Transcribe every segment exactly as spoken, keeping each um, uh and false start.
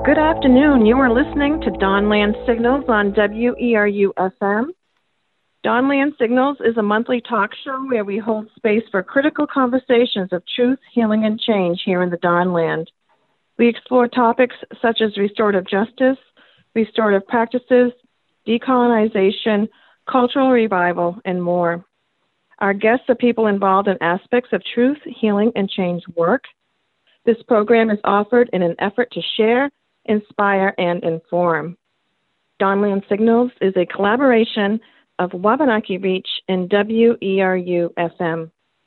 Good afternoon. You are listening to Dawnland Signals on W E R U F M. Dawnland Signals is a monthly talk show where we hold space for critical conversations of truth, healing, and change here in the Dawnland. We explore topics such as restorative justice, restorative practices, decolonization, cultural revival, and more. Our guests are people involved in aspects of truth, healing, and change work. This program is offered in an effort to share, inspire, and inform. Dawnland Signals is a collaboration of Wabanaki Reach and W E R U F M.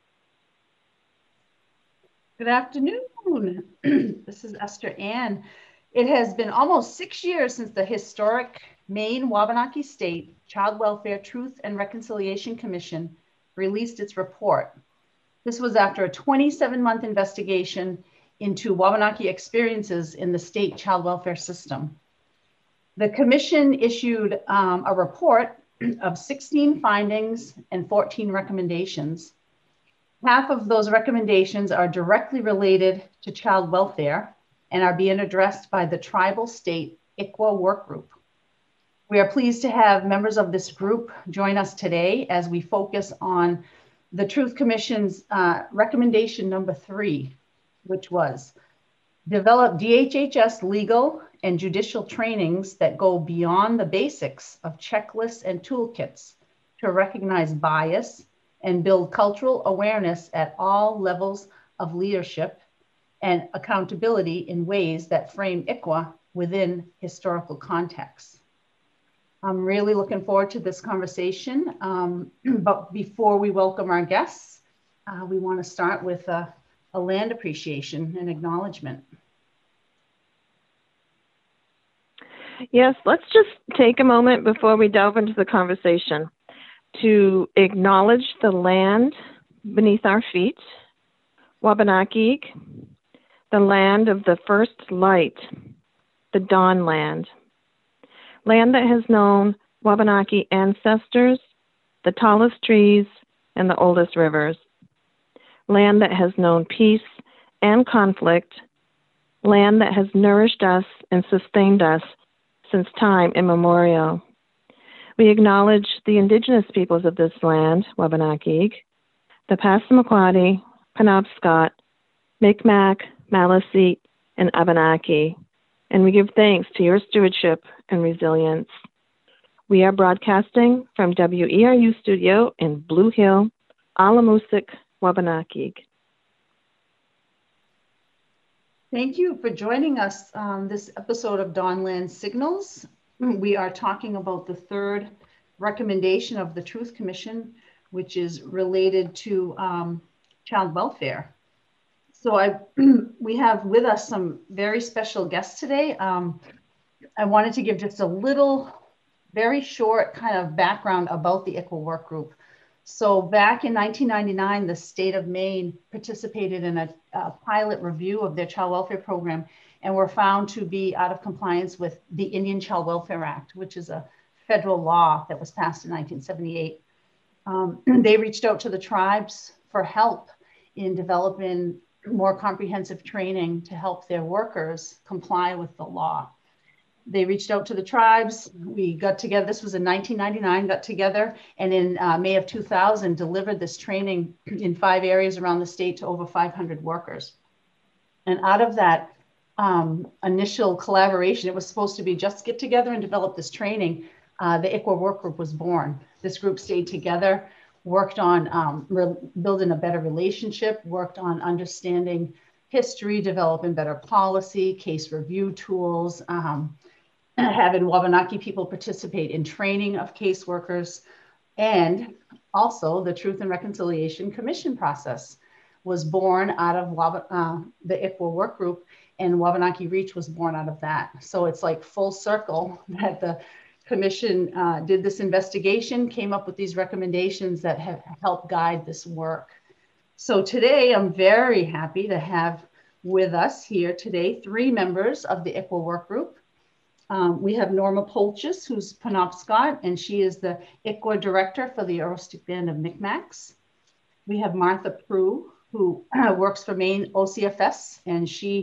Good afternoon. This is Esther Ann. It has been almost six years since the historic Maine Wabanaki State Child Welfare Truth and Reconciliation Commission released its report. This was after a twenty-seven month investigation into Wabanaki experiences in the state child welfare system. The commission issued um, a report of sixteen findings and fourteen recommendations. Half of those recommendations are directly related to child welfare and are being addressed by the Tribal State I C W A Work Group. We are pleased to have members of this group join us today as we focus on the Truth Commission's uh, recommendation number three, which was develop D H H S legal and judicial trainings that go beyond the basics of checklists and toolkits to recognize bias and build cultural awareness at all levels of leadership and accountability in ways that frame I C W A within historical contexts. I'm really looking forward to this conversation, um, but before we welcome our guests, uh, we want to start with a, a land appreciation and acknowledgement. Yes, let's just take a moment before we delve into the conversation to acknowledge the land beneath our feet, Wabanaki, the land of the first light, the dawn land, land that has known Wabanaki ancestors, the tallest trees, and the oldest rivers, land that has known peace and conflict, land that has nourished us and sustained us since time immemorial. We acknowledge the indigenous peoples of this land, Wabanaki, the Passamaquoddy, Penobscot, Micmac, Maliseet, and Abenaki, and we give thanks to your stewardship and resilience. We are broadcasting from W E R U Studio in Blue Hill, Alamoosic, Wabanaki. Thank you for joining us on this episode of Dawnland Signals. We are talking about the third recommendation of the Truth Commission, which is related to um, child welfare. So I, we have with us some very special guests today. Um, I wanted to give just a little, very short kind of background about the I C W A Work Group. So back in nineteen ninety-nine, the state of Maine participated in a, a pilot review of their child welfare program and were found to be out of compliance with the Indian Child Welfare Act, which is a federal law that was passed in nineteen seventy-eight. Um, they reached out to the tribes for help in developing more comprehensive training to help their workers comply with the law. They reached out to the tribes. We got together, this was in nineteen ninety-nine, got together, and in uh, May of two thousand, delivered this training in five areas around the state to over five hundred workers. And out of that um, initial collaboration, it was supposed to be just get together and develop this training. Uh, the I C W A Work Group was born. This group stayed together, worked on um, building a better relationship, worked on understanding history, developing better policy, case review tools, um, having Wabanaki people participate in training of caseworkers, and also the Truth and Reconciliation Commission process was born out of Wab uh, the I C W A Work Group, and Wabanaki Reach was born out of that. So it's like full circle that the commission uh, did this investigation, came up with these recommendations that have helped guide this work. So today I'm very happy to have with us here today three members of the I C W A Work Group. Um, we have Norma Polchis, who's Penobscot, and she is the I C W A director for the Aroostook Band of Micmacs. We have Martha Prue, who works for Maine O C F S, and she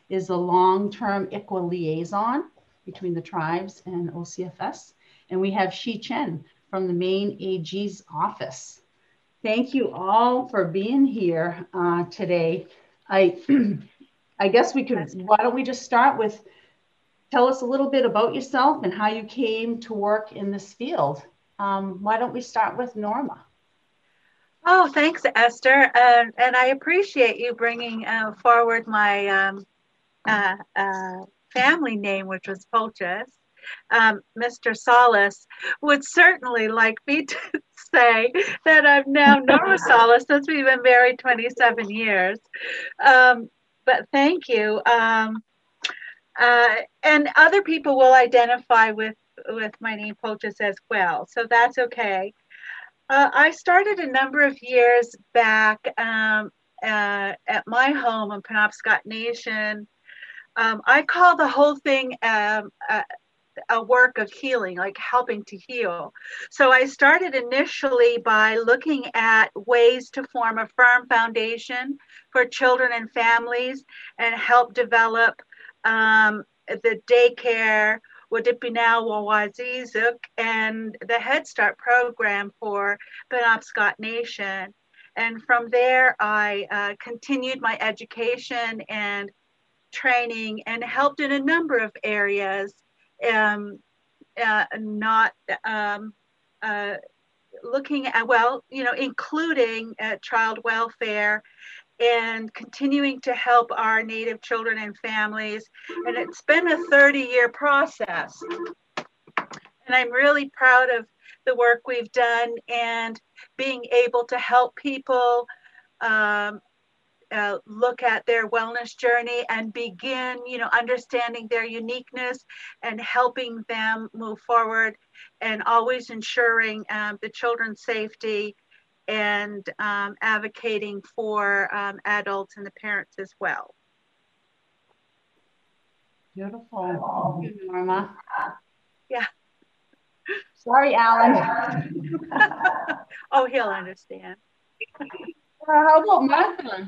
is the long-term I C W A liaison between the tribes and O C F S. And we have Shi Chen from the Maine A G's office. Thank you all for being here uh, today. I, I guess we could, why don't we just start with, tell us a little bit about yourself and how you came to work in this field. Um, why don't we start with Norma? Oh, thanks, Esther. Uh, and I appreciate you bringing uh, forward my um, uh, uh, family name, which was Polchis. Um, Mister Salas would certainly like me to say that I'm now Norma Salas since we've been married twenty-seven years. Um, but thank you. Um, uh, and other people will identify with, with my name Polchis as well, so that's okay. Uh, I started a number of years back um, uh, at my home in Penobscot Nation. Um, I call the whole thing um, a, a work of healing, like helping to heal. So I started initially by looking at ways to form a firm foundation for children and families and help develop um, the daycare, Wadipinau Wawazizuk, and the Head Start program for Penobscot Nation. And from there, I uh, continued my education and training and helped in a number of areas, um, uh, not um, uh, looking at, well, you know, including uh, child welfare and continuing to help our Native children and families. And it's been a thirty year process. And I'm really proud of the work we've done and being able to help people um, uh, look at their wellness journey and begin, you know, understanding their uniqueness and helping them move forward, and always ensuring um, the children's safety and um, advocating for um, adults and the parents as well. Beautiful. Thank you, Norma. Yeah. Sorry, Alan. Oh, he'll understand. Uh, how about Martha?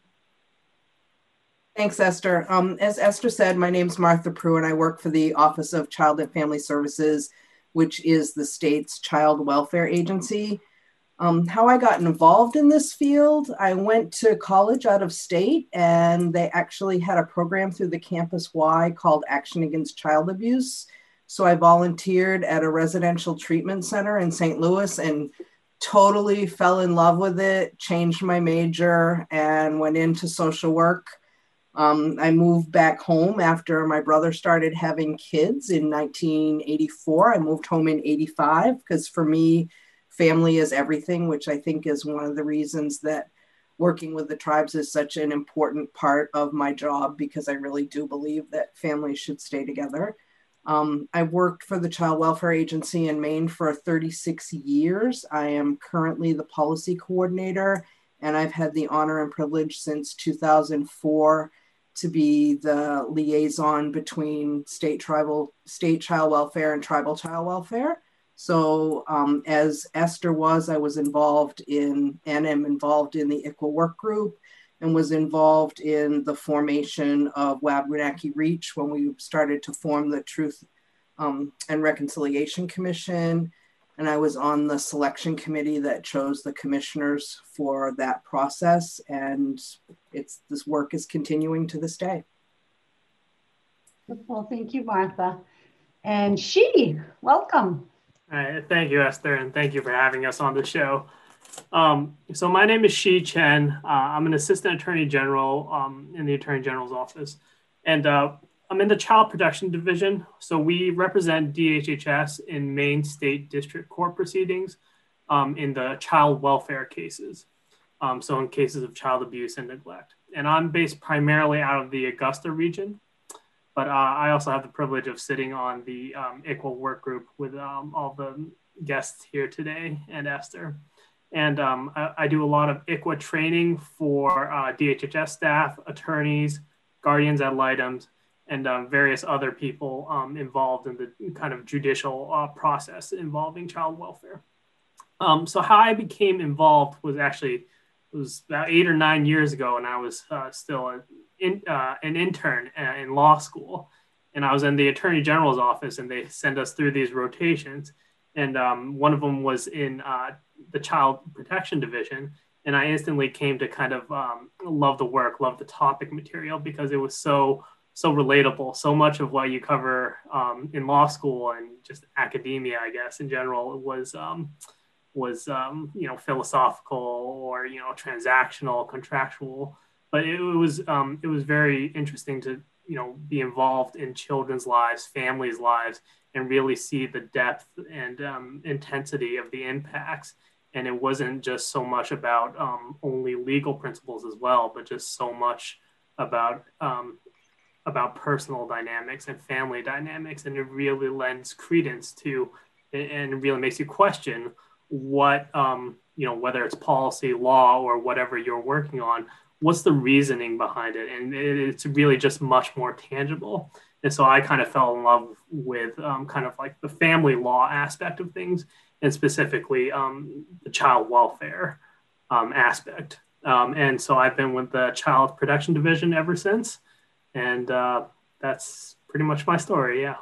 Thanks, Esther. Um, as Esther said, my name is Martha Prue, and I work for the Office of Child and Family Services, which is the state's child welfare agency. Um, how I got involved in this field, I went to college out of state, and they actually had a program through the Campus Y called Action Against Child Abuse. So I volunteered at a residential treatment center in Saint Louis and totally fell in love with it, changed my major, and went into social work. Um, I moved back home after my brother started having kids in nineteen eighty-four. I moved home in eighty-five because for me, family is everything, which I think is one of the reasons that working with the tribes is such an important part of my job, because I really do believe that families should stay together. Um, I worked for the Child Welfare Agency in Maine for thirty-six years. I am currently the policy coordinator, and I've had the honor and privilege since two thousand four to be the liaison between state tribal, state child welfare and tribal child welfare. So um, as Esther was, I was involved in and am involved in the I C W A work group, and was involved in the formation of Wabanaki Reach when we started to form the Truth um, and Reconciliation Commission. And I was on the selection committee that chose the commissioners for that process. And it's this work is continuing to this day. Well, thank you, Martha. And Shi, welcome. All right, thank you, Esther, and thank you for having us on the show. Um, so my name is Shi Chen. Uh, I'm an assistant attorney general um, in the attorney general's office, and uh, I'm in the child protection division. So we represent D H H S in Maine State District Court proceedings um, in the child welfare cases. Um, so in cases of child abuse and neglect. And I'm based primarily out of the Augusta region. But uh, I also have the privilege of sitting on the um, I C W A work group with um, all the guests here today and Esther. And um, I, I do a lot of I C W A training for uh, D H H S staff, attorneys, guardians ad litem, and um, various other people um, involved in the kind of judicial uh, process involving child welfare. Um, so how I became involved was actually it was about eight or nine years ago, and I was uh, still a, in, uh, an intern uh, in law school. And I was in the Attorney General's office, and they sent us through these rotations. And um, one of them was in uh, the Child Protection Division. And I instantly came to kind of um, love the work, love the topic material, because it was so, so relatable. So much of what you cover um, in law school and just academia, I guess, in general, was, um, was um, you know, philosophical or, you know, transactional, contractual. But it was, um, it was very interesting to, you know, be involved in children's lives, families' lives, and really see the depth and um, intensity of the impacts. And it wasn't just so much about um, only legal principles as well, but just so much about um, about personal dynamics and family dynamics. And it really lends credence to, and really makes you question what, um, you know, whether it's policy, law, or whatever you're working on, what's the reasoning behind it? And it's really just much more tangible. And so I kind of fell in love with um, kind of like the family law aspect of things, and specifically um, the child welfare um, aspect. Um, and so I've been with the Child Protection Division ever since. And uh, that's pretty much my story, yeah.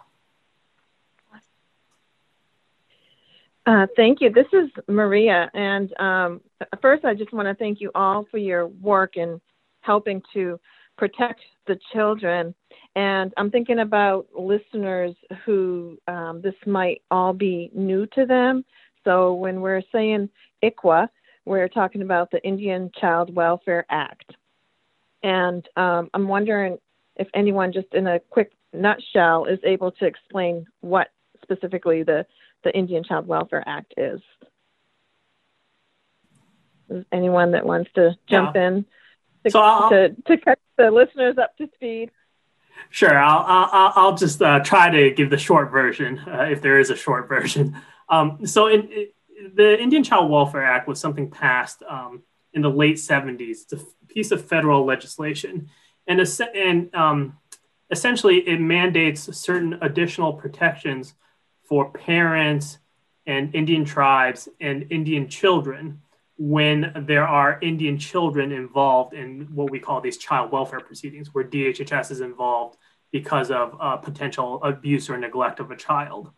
Uh, thank you. This is Maria. And um, first, I just want to thank you all for your work in helping to protect the children. And I'm thinking about listeners who um, this might all be new to them. So when we're saying I C W A, we're talking about the Indian Child Welfare Act. And um, I'm wondering if anyone, just in a quick nutshell, is able to explain what specifically the, the Indian Child Welfare Act is. Is anyone that wants to jump yeah. in to, so to, to catch the listeners up to speed? Sure, I'll, I'll, I'll just uh, try to give the short version, uh, if there is a short version. Um, so in, in, the Indian Child Welfare Act was something passed um, in the late seventies. It's a piece of federal legislation. And, and um, essentially it mandates certain additional protections for parents and Indian tribes and Indian children when there are Indian children involved in what we call these child welfare proceedings, where D H H S is involved because of uh, potential abuse or neglect of a child.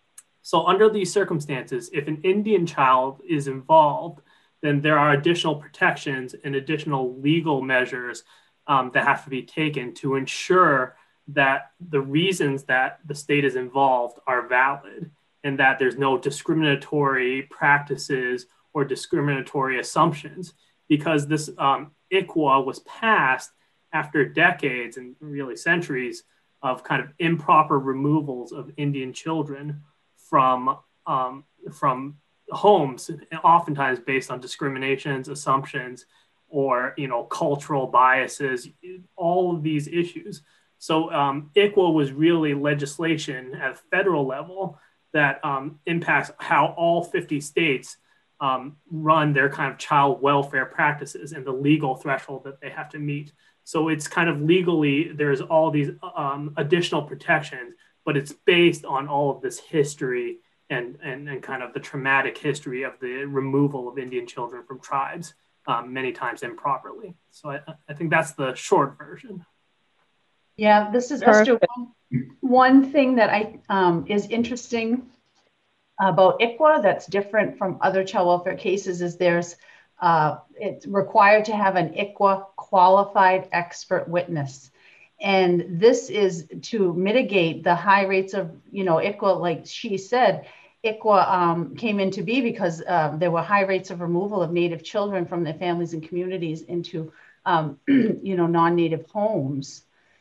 So under these circumstances, if an Indian child is involved, then there are additional protections and additional legal measures um, that have to be taken to ensure that the reasons that the state is involved are valid and that there's no discriminatory practices or discriminatory assumptions, because this um, I C W A was passed after decades and really centuries of kind of improper removals of Indian children from, um, from homes, oftentimes based on discriminations, assumptions, or, you know, cultural biases, all of these issues. So um, I C W A was really legislation at a federal level that um, impacts how all fifty states um, run their kind of child welfare practices and the legal threshold that they have to meet. So it's kind of legally, there's all these um, additional protections, but it's based on all of this history and, and, and kind of the traumatic history of the removal of Indian children from tribes, um, many times improperly. So I, I think that's the short version. Yeah, this is Esther. One, one thing that I um, is interesting about I C W A that's different from other child welfare cases is there's uh, it's required to have an I C W A qualified expert witness. And this is to mitigate the high rates of, you know, I C W A, like she said, I C W A um, came into be because uh, there were high rates of removal of Native children from their families and communities into, um, you know, non-Native homes.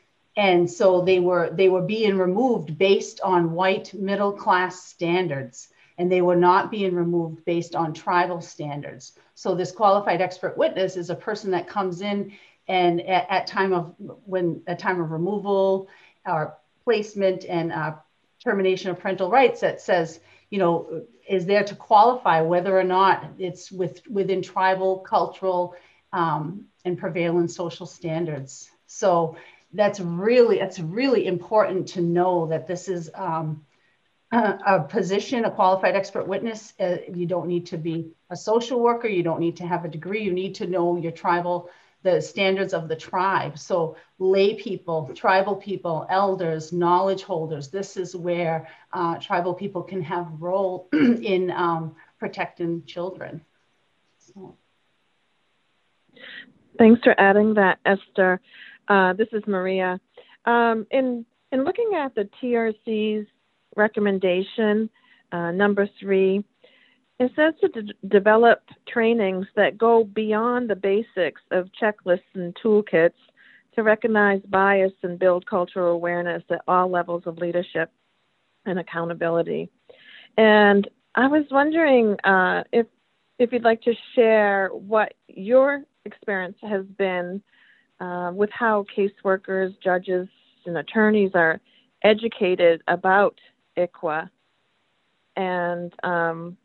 And so they were they were being removed based on white middle class standards, and they were not being removed based on tribal standards. So this qualified expert witness is a person that comes in and at, at time of when at time of removal or placement and uh, termination of parental rights that says, you know, is there to qualify whether or not it's with within tribal, cultural, um, and prevailing social standards. So that's really, it's really important to know that this is um, uh, a position, a qualified expert witness, uh, you don't need to be a social worker. You don't need to have a degree. You need to know your tribal, the standards of the tribe. So lay people, tribal people, elders, knowledge holders, this is where uh, tribal people can have a role in um, protecting children. So. Thanks for adding that, Esther. Uh, this is Maria. Um, in, in looking at the T R C's recommendation, uh, number three, it says to d- develop trainings that go beyond the basics of checklists and toolkits to recognize bias and build cultural awareness at all levels of leadership and accountability. And I was wondering uh, if if you'd like to share what your experience has been uh, with how caseworkers, judges, and attorneys are educated about I C W A. And um,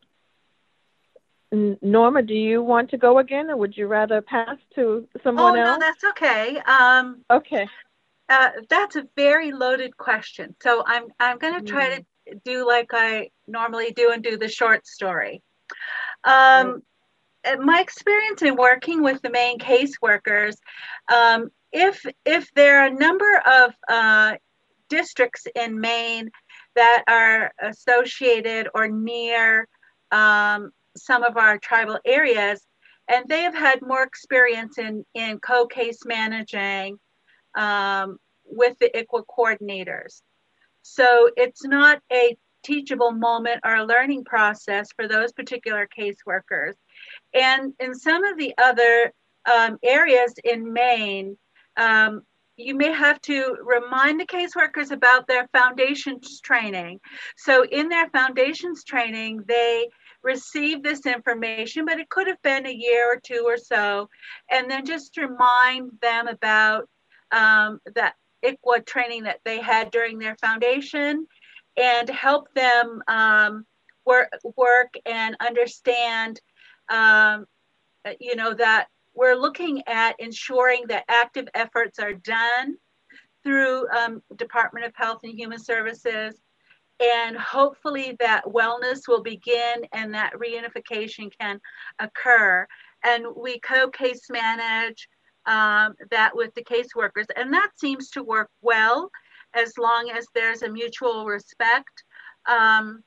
Norma, do you want to go again, or would you rather pass to someone oh, else? Oh, no, that's okay. Um, okay. Uh, that's a very loaded question. So I'm, I'm going to try mm. to do like I normally do and do the short story. Um, right. My experience in working with the Maine caseworkers, um, if, if there are a number of uh, districts in Maine that are associated or near um, some of our tribal areas, and they have had more experience in, in co-case managing um, with the I C W A coordinators. So it's not a teachable moment or a learning process for those particular caseworkers. And in some of the other um, areas in Maine, um, you may have to remind the caseworkers about their foundations training. So in their foundations training, they receive this information, but it could have been a year or two or so, and then just remind them about um, that I C W A training that they had during their foundation, and help them um, work, work and understand, um, you know, that we're looking at ensuring that active efforts are done through um, Department of Health and Human Services, and hopefully that wellness will begin and that reunification can occur. And we co-case manage um, that with the caseworkers, and that seems to work well as long as there's a mutual respect. Um,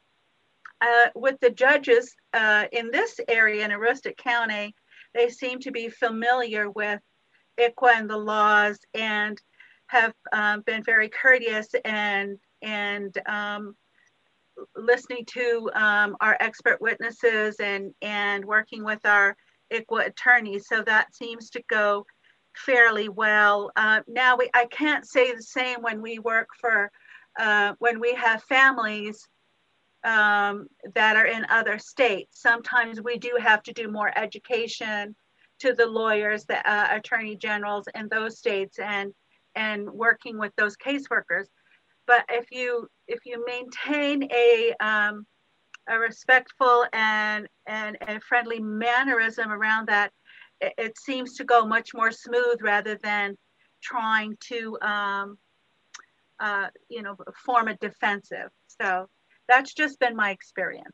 uh, with the judges uh, in this area in Aroostook County, they seem to be familiar with I C W A and the laws, and have um, been very courteous and and um, listening to um, our expert witnesses and and working with our I C W A attorneys. So that seems to go fairly well. Uh, now we I can't say the same when we work for uh, when we have families um, that are in other states. Sometimes we do have to do more education to the lawyers, the uh, attorney generals in those states, and and working with those caseworkers. But if you if you maintain a um, a respectful and and a friendly mannerism around that, it, it seems to go much more smooth rather than trying to um, uh, you know form a defensive. So that's just been my experience.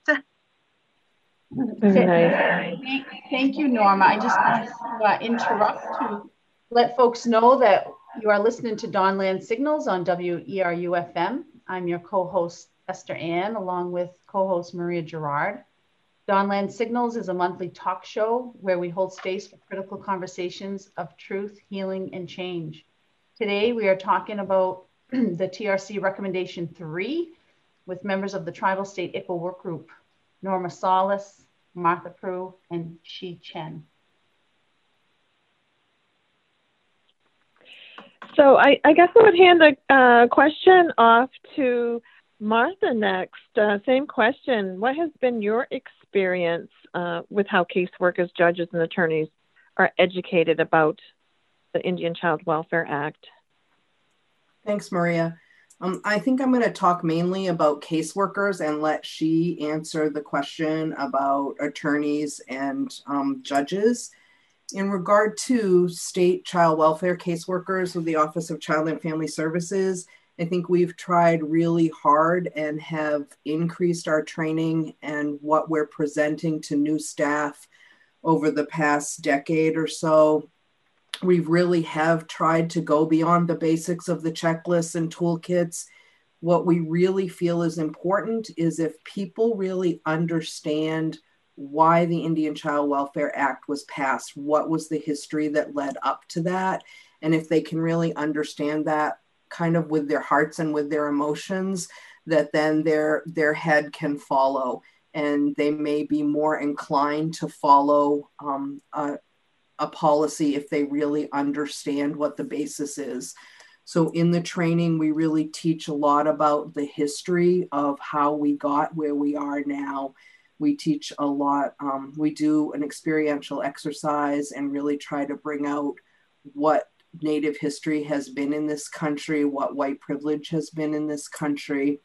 Very nice. Thank, thank you, Norma. I just wanted to uh, interrupt to let folks know that you are listening to Dawnland Signals on W E R U F M. I'm your co-host, Esther Ann, along with co-host Maria Gerard. Dawnland Signals is a monthly talk show where we hold space for critical conversations of truth, healing, and change. Today, we are talking about the T R C recommendation three with members of the Tribal State I C W A Work Group, Norma Salas, Martha Prue, and Shi Chen. So I, I guess I would hand the uh, question off to Martha next. Uh, same question. What has been your experience uh, with how caseworkers, judges, and attorneys are educated about the Indian Child Welfare Act? Thanks, Maria. Um, I think I'm going to talk mainly about caseworkers and let Shi answer the question about attorneys and um, judges. In regard to state child welfare caseworkers with the Office of Child and Family Services, I think we've tried really hard and have increased our training and what we're presenting to new staff over the past decade or so. We really have tried to go beyond the basics of the checklists and toolkits. What we really feel is important is if people really understand why the Indian Child Welfare Act was passed, what was the history that led up to that, and if they can really understand that kind of with their hearts and with their emotions, that then their their head can follow, and they may be more inclined to follow um, a, a policy if they really understand what the basis is. So in the training, we really teach a lot about the history of how we got where we are now. We teach a lot, um, we do an experiential exercise and really try to bring out what Native history has been in this country, what white privilege has been in this country.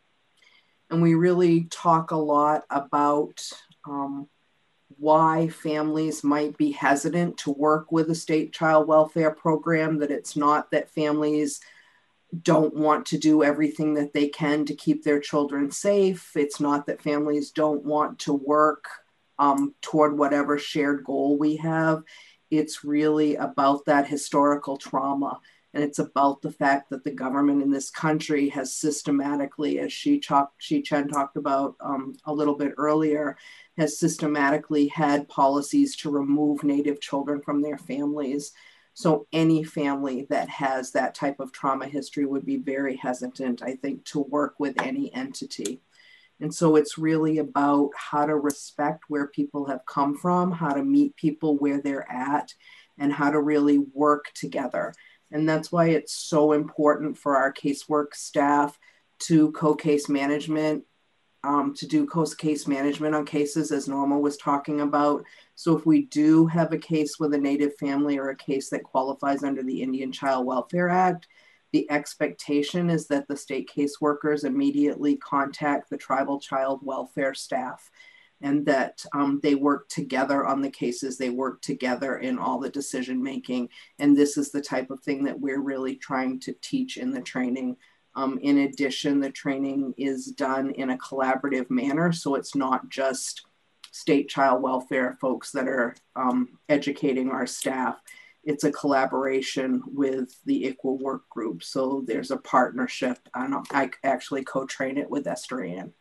And we really talk a lot about um, why families might be hesitant to work with a state child welfare program, that it's not that families don't want to do everything that they can to keep their children safe. It's not that families don't want to work um, toward whatever shared goal we have. It's really about that historical trauma. And it's about the fact that the government in this country has systematically, as Shi Chen talked about um, a little bit earlier, has systematically had policies to remove Native children from their families. So any family that has that type of trauma history would be very hesitant, I think, to work with any entity. And so it's really about how to respect where people have come from, how to meet people where they're at, and how to really work together. And that's why it's so important for our casework staff to co-case management, um, to do co-case management on cases, as Norma was talking about. So if we do have a case with a Native family or a case that qualifies under the Indian Child Welfare Act, the expectation is that the state caseworkers immediately contact the tribal child welfare staff, and that um, they work together on the cases, they work together in all the decision making. And this is the type of thing that we're really trying to teach in the training. Um, in addition, the training is done in a collaborative manner. So it's not just state child welfare folks that are um, educating our staff. It's a collaboration with the I C W A work group. So there's a partnership. I, don't, I actually co-train it with Esther Ann.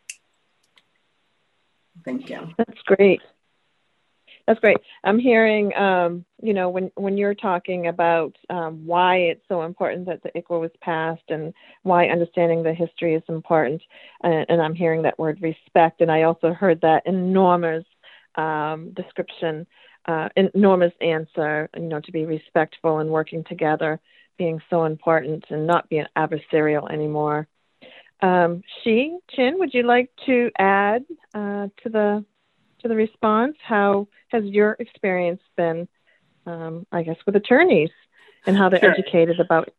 Thank you. That's great. That's great. I'm hearing, um, you know, when, when you're talking about um, why it's so important that the I C W A was passed and why understanding the history is important, and, and I'm hearing that word respect, and I also heard that in Norma's um, description, uh, in Norma's answer, you know, to be respectful and working together being so important and not being adversarial anymore. Um, Shi Chen, would you like to add uh, to the to the response? How has your experience been, um, I guess, with attorneys and how they're Sure. educated about?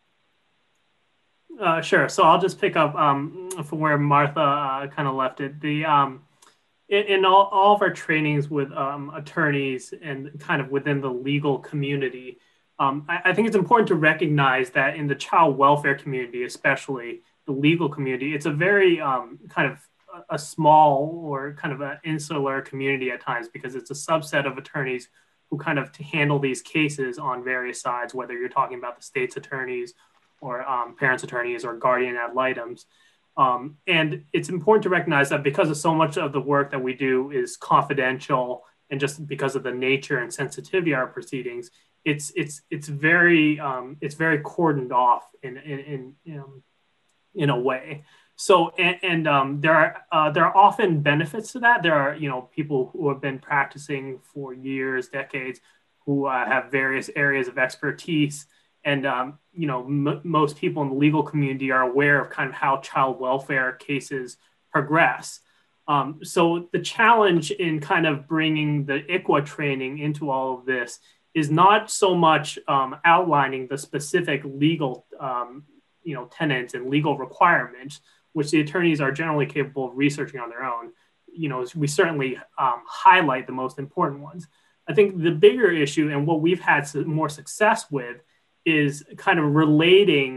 Uh, sure. So I'll just pick up um, from where Martha uh, kind of left it. The um, in, in all, all of our trainings with um, attorneys and kind of within the legal community, um, I, I think it's important to recognize that in the child welfare community, especially the legal community, it's a very um, kind of a small or kind of an insular community at times, because it's a subset of attorneys who kind of handle these cases on various sides, whether you're talking about the state's attorneys or um, parents' attorneys or guardian ad litems. Um, and it's important to recognize that because of so much of the work that we do is confidential, and just because of the nature and sensitivity of our proceedings, it's it's it's very um, it's very cordoned off in in in, in, in a way. So, and, and um, there are uh, there are often benefits to that. There are, you know, people who have been practicing for years, decades, who uh, have various areas of expertise. And, um, you know, m- most people in the legal community are aware of kind of how child welfare cases progress. Um, so the challenge in kind of bringing the I C W A training into all of this is not so much um, outlining the specific legal, um, you know, tenets and legal requirements, which the attorneys are generally capable of researching on their own. You know, we certainly um, highlight the most important ones. I think the bigger issue, and what we've had more success with, is kind of relating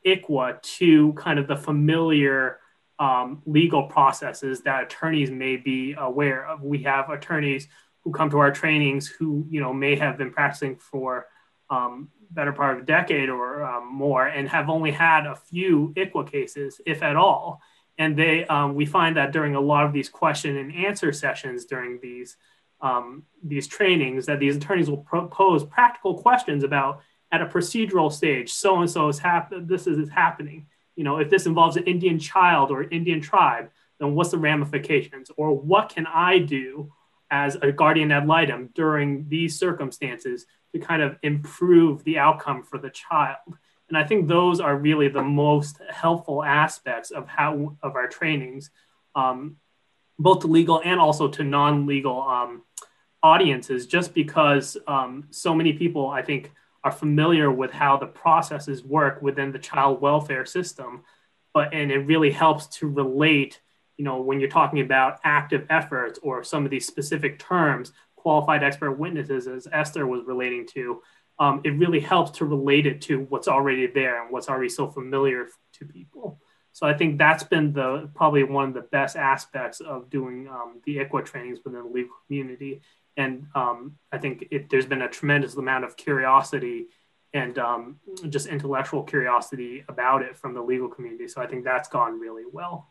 I C W A to kind of the familiar um, legal processes that attorneys may be aware of. We have attorneys who come to our trainings who, you know, may have been practicing for um, better part of a decade or um, more and have only had a few I C W A cases, if at all. And they, um, we find that during a lot of these question and answer sessions during these um, these trainings, that these attorneys will propose practical questions about, at a procedural stage, so and so is happening. This is, is happening. You know, if this involves an Indian child or Indian tribe, then what's the ramifications? Or what can I do as a guardian ad litem during these circumstances to kind of improve the outcome for the child? And I think those are really the most helpful aspects of how of our trainings, um, both to legal and also to non-legal um, audiences, just because um, so many people, I think, are familiar with how the processes work within the child welfare system. But and it really helps to relate, you know, when you're talking about active efforts or some of these specific terms, qualified expert witnesses, as Esther was relating to, um, it really helps to relate it to what's already there and what's already so familiar to people. So I think that's been the probably one of the best aspects of doing um, the I C W A trainings within the legal community. And um, I think it, there's been a tremendous amount of curiosity and um, just intellectual curiosity about it from the legal community. So I think that's gone really well.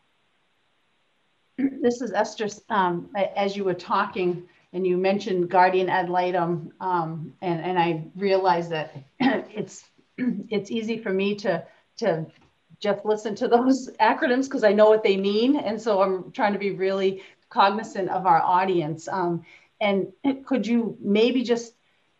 This is Esther. Um, as you were talking and you mentioned guardian ad litem, um, and, and I realized that it's it's easy for me to, to just listen to those acronyms because I know what they mean. And so I'm trying to be really cognizant of our audience. Um, and could you maybe just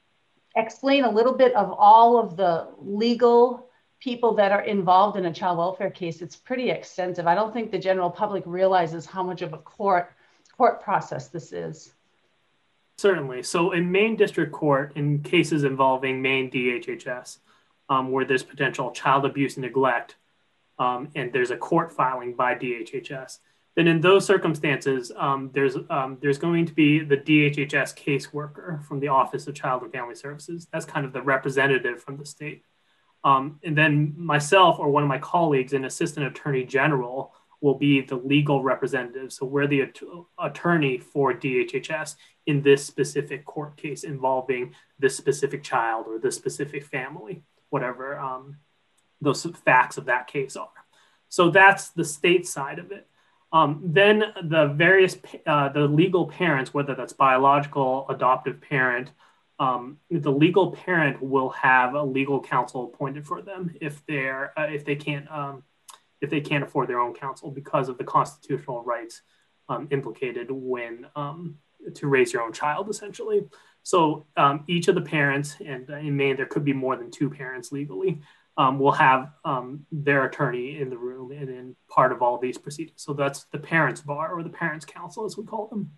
explain a little bit of all of the legal people that are involved in a child welfare case? It's pretty extensive. I don't think the general public realizes how much of a court court process this is. Certainly. So in Maine District Court, in cases involving Maine D H H S, um, where there's potential child abuse and neglect, um, and there's a court filing by D H H S, then in those circumstances, um, there's um, there's going to be the D H H S caseworker from the Office of Child and Family Services. That's kind of the representative from the state. Um, and then myself or one of my colleagues, an assistant attorney general, will be the legal representative. So we're the at- attorney for D H H S in this specific court case involving this specific child or this specific family, whatever um, those facts of that case are. So that's the state side of it. Um, then the various, uh, the legal parents, whether that's biological, adoptive parent, um, the legal parent will have a legal counsel appointed for them if they're, uh, if they can't, um, if they can't afford their own counsel because of the constitutional rights um, implicated when um, to raise your own child, essentially. So um, each of the parents, and in Maine, there could be more than two parents legally, um, will have um, their attorney in the room and in part of all these proceedings. So that's the parents' bar or the parents' counsel, as we call them.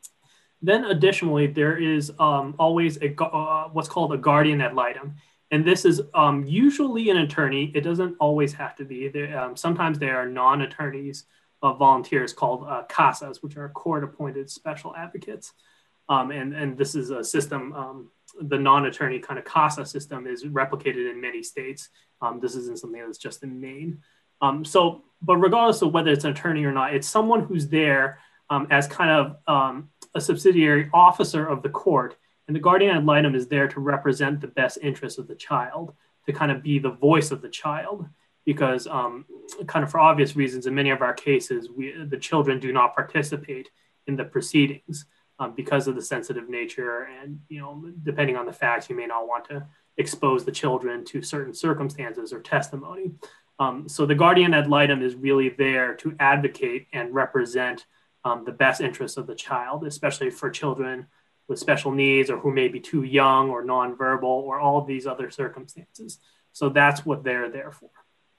Then additionally, there is um, always a uh, what's called a guardian ad litem. And this is um, usually an attorney. It doesn't always have to be. There, um, sometimes there are non-attorneys, uh, volunteers called uh, CASAs, which are court-appointed special advocates. Um, and, and this is a system, um, the non-attorney kind of CASA system is replicated in many states. Um, this isn't something that's just in Maine. Um, so, but regardless of whether it's an attorney or not, it's someone who's there um, as kind of um, a subsidiary officer of the court. And the guardian ad litem is there to represent the best interests of the child, to kind of be the voice of the child, because um, kind of for obvious reasons, in many of our cases, we, the children do not participate in the proceedings um, because of the sensitive nature. And, you know, depending on the facts, you may not want to expose the children to certain circumstances or testimony. Um, so the guardian ad litem is really there to advocate and represent um, the best interests of the child, especially for children with special needs or who may be too young or nonverbal or all of these other circumstances. So that's what they're there for.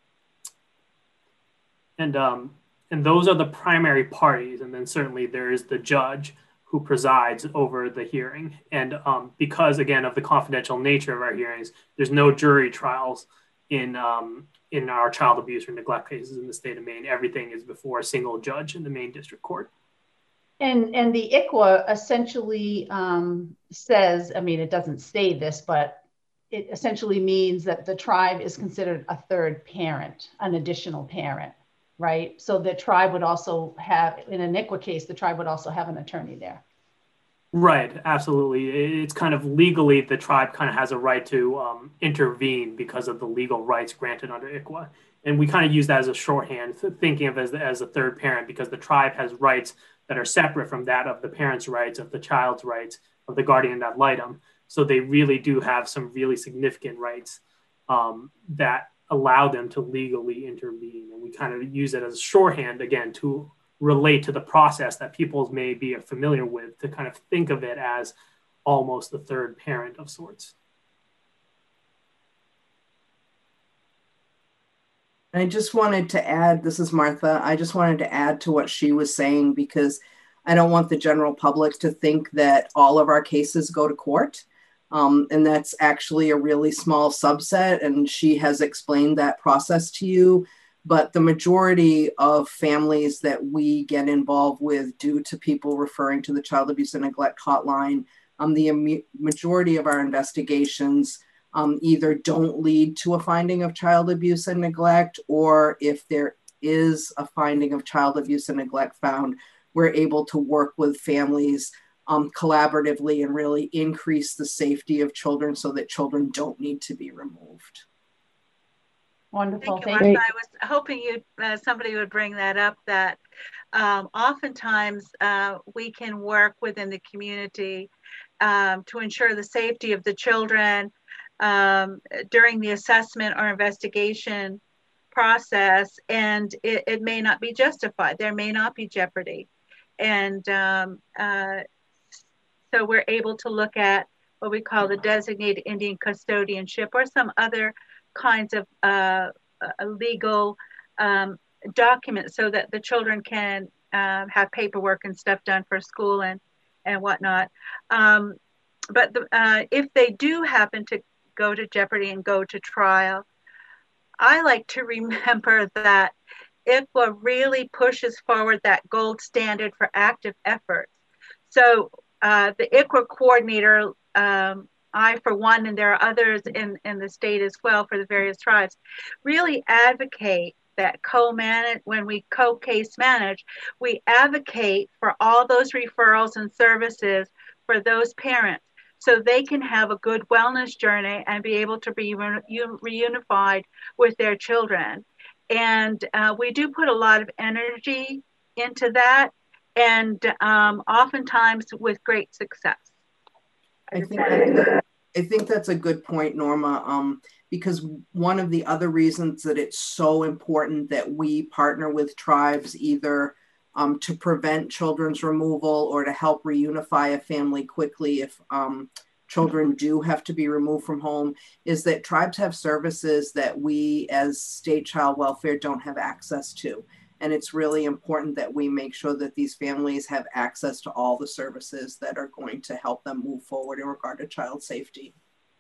And, um, and those are the primary parties. And then certainly there is the judge who presides over the hearing. And um, because, again, of the confidential nature of our hearings, there's no jury trials in, um, in our child abuse or neglect cases in the state of Maine. Everything is before a single judge in the Maine District Court. And, and the I C W A essentially um, says, I mean, it doesn't say this, but it essentially means that the tribe is considered a third parent, an additional parent, right? So the tribe would also have, in an I C W A case, the tribe would also have an attorney there. Right, absolutely. It's kind of legally, the tribe kind of has a right to um, intervene because of the legal rights granted under I C W A. And we kind of use that as a shorthand, thinking of it as, as a third parent, because the tribe has rights that are separate from that of the parent's rights, of the child's rights, of the guardian ad litem. So they really do have some really significant rights um, that allow them to legally intervene. And we kind of use it as a shorthand, again, to relate to the process that people may be familiar with, to kind of think of it as almost the third parent of sorts. I just wanted to add, this is Martha, I just wanted to add to what she was saying, because I don't want the general public to think that all of our cases go to court. Um, and that's actually a really small subset, and she has explained that process to you. But the majority of families that we get involved with due to people referring to the Child Abuse and Neglect Hotline, um, the majority of our investigations um, either don't lead to a finding of child abuse and neglect, or if there is a finding of child abuse and neglect found, we're able to work with families um, collaboratively and really increase the safety of children so that children don't need to be removed. Wonderful. Thank you, Martha. I was hoping you uh, somebody would bring that up, that um, oftentimes uh, we can work within the community um, to ensure the safety of the children um, during the assessment or investigation process, and it, it may not be justified. There may not be jeopardy. And um, uh, so we're able to look at what we call the designated Indian custodianship, or some other kinds of uh, uh, legal um, documents, so that the children can uh, have paperwork and stuff done for school and, and whatnot. Um, but the, uh, if they do happen to go to jeopardy and go to trial, I like to remember that I C W A really pushes forward that gold standard for active efforts. So uh, the I C W A coordinator, um, I, for one, and there are others in, in the state as well for the various tribes, really advocate that co-manage, when we co-case manage, we advocate for all those referrals and services for those parents, so they can have a good wellness journey and be able to be re reunified with their children. And uh, we do put a lot of energy into that, and um, oftentimes with great success. I think that's, I think that's a good point, Norma, um, because one of the other reasons that it's so important that we partner with tribes, either um, to prevent children's removal or to help reunify a family quickly if um, children do have to be removed from home, is that tribes have services that we as state child welfare don't have access to. And it's really important that we make sure that these families have access to all the services that are going to help them move forward in regard to child safety.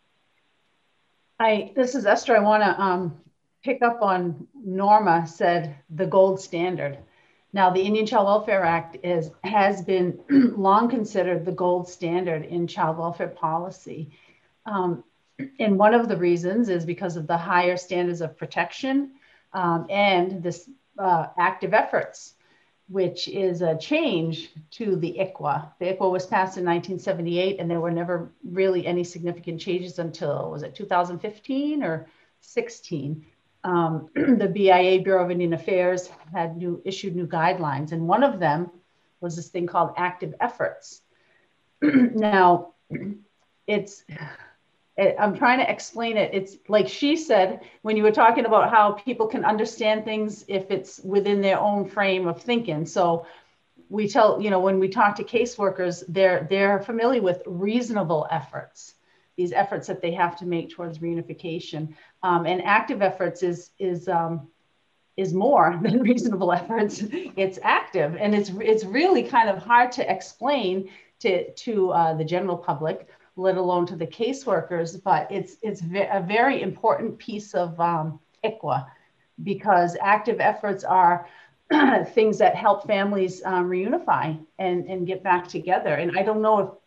I, this is Esther. I want to um, pick up on Norma said the gold standard. Now, the Indian Child Welfare Act is, has been long considered the gold standard in child welfare policy. Um, and one of the reasons is because of the higher standards of protection um, and this uh, active efforts, which is a change to the I C W A. The I C W A was passed in nineteen seventy-eight, and there were never really any significant changes until, was it two thousand fifteen or sixteen? Um, the B I A, Bureau of Indian Affairs, had new issued new guidelines, and one of them was this thing called active efforts. Now, it's, it, I'm trying to explain it. It's like she said, when you were talking about how people can understand things if it's within their own frame of thinking. So we tell, you know, when we talk to caseworkers, they're, they're familiar with reasonable efforts, these efforts that they have to make towards reunification. Um, and active efforts is, is, um, is more than reasonable efforts. It's active, and it's, it's really kind of hard to explain to, to uh, the general public, let alone to the caseworkers, but it's, it's a very important piece of um, I C W A, because active efforts are things that help families um, reunify and, and get back together. And I don't know if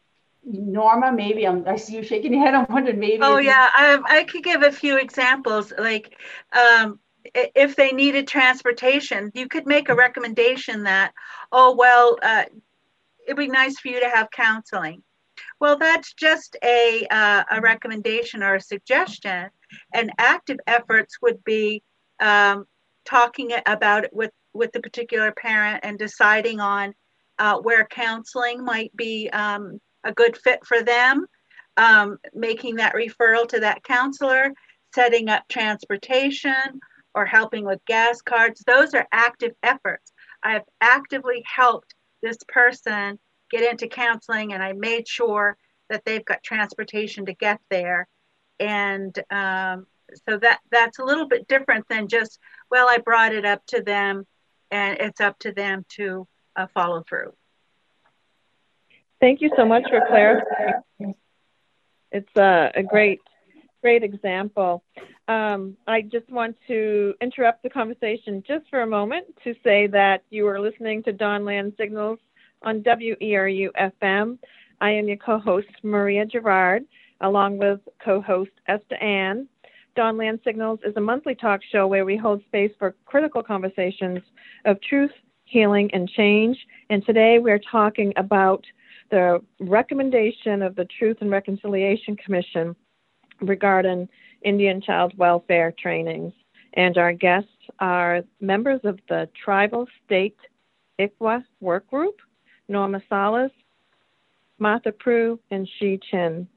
Norma, maybe I'm, I see you shaking your head. I'm wondering maybe. Oh if yeah, I, I could give a few examples. Like um, if they needed transportation, you could make a recommendation that, oh, well, uh, it'd be nice for you to have counseling. Well, that's just a, uh, a recommendation or a suggestion. And active efforts would be um, talking about it with, with the particular parent and deciding on uh, where counseling might be um, a good fit for them, um, making that referral to that counselor, setting up transportation, or helping with gas cards. Those are active efforts. I've actively helped this person get into counseling, and I made sure that they've got transportation to get there. And um, so that that's a little bit different than just, well, I brought it up to them and it's up to them to uh, follow through. Thank you so much for clarifying. It's a, a great, great example. Um, I just want to interrupt the conversation just for a moment to say that you are listening to Dawnland Signals on W E R U F M. I am your co-host, Maria Gerard, along with co-host Esther Ann. Dawnland Signals is a monthly talk show where we hold space for critical conversations of truth, healing, and change. And today we're talking about the recommendation of the Truth and Reconciliation Commission regarding Indian child welfare trainings. And our guests are members of the Tribal State I C W A Work Group, Norma Salas, Martha Prue, and Shi Chen.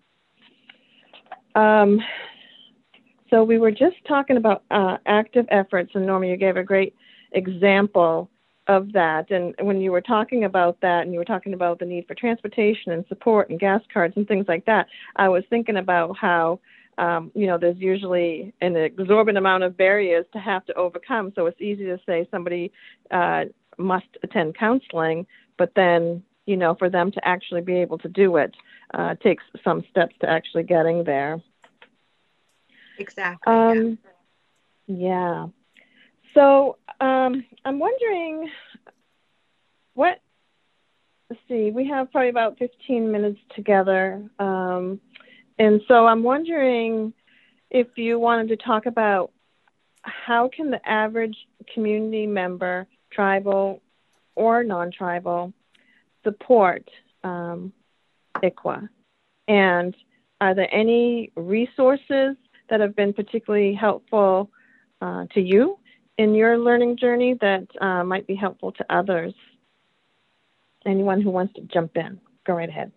Um, so we were just talking about uh, active efforts, and Norma, you gave a great example of that. And when you were talking about that, and you were talking about the need for transportation and support and gas cards and things like that, I was thinking about how, um, you know, there's usually an exorbitant amount of barriers to have to overcome. So it's easy to say somebody uh, must attend counseling, but then, you know, for them to actually be able to do it uh, takes some steps to actually getting there. Exactly. Um, yeah. So um, I'm wondering what, let's see, we have probably about fifteen minutes together. Um, and so I'm wondering if you wanted to talk about how can the average community member, tribal or non-tribal, support um, I C W A? And are there any resources that have been particularly helpful uh, to you in your learning journey that uh, might be helpful to others? Anyone who wants to jump in, go right ahead.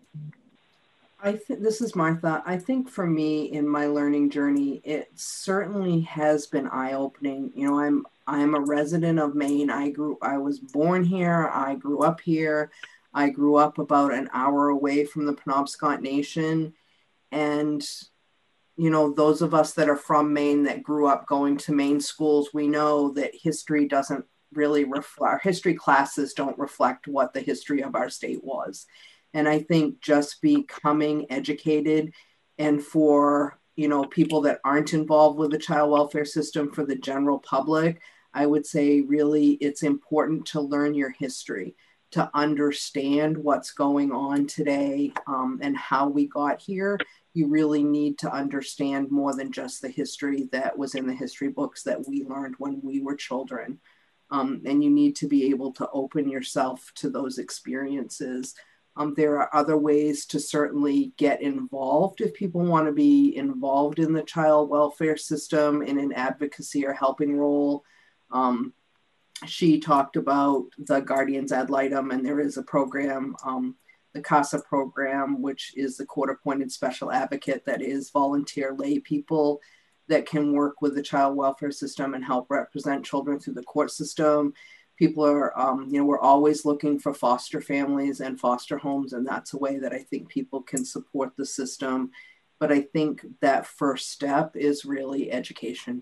I think this is Martha. I think for me in my learning journey, it certainly has been eye-opening. You know, I'm I'm a resident of Maine. I grew I was born here. I grew up here. I grew up about an hour away from the Penobscot Nation. And, you know, those of us that are from Maine that grew up going to Maine schools, we know that history doesn't really reflect, our history classes don't reflect what the history of our state was. And I think just becoming educated, and for, you know, people that aren't involved with the child welfare system, for the general public, I would say really it's important to learn your history, to understand what's going on today um, and how we got here. You really need to understand more than just the history that was in the history books that we learned when we were children. Um, and you need to be able to open yourself to those experiences. Um, there are other ways to certainly get involved if people want to be involved in the child welfare system in an advocacy or helping role. Um, she talked about the Guardians Ad Litem, and there is a program, um, the CASA program, which is the court-appointed special advocate that is volunteer lay people that can work with the child welfare system and help represent children through the court system. People are, um, you know, we're always looking for foster families and foster homes, and that's a way that I think people can support the system. But I think that first step is really education.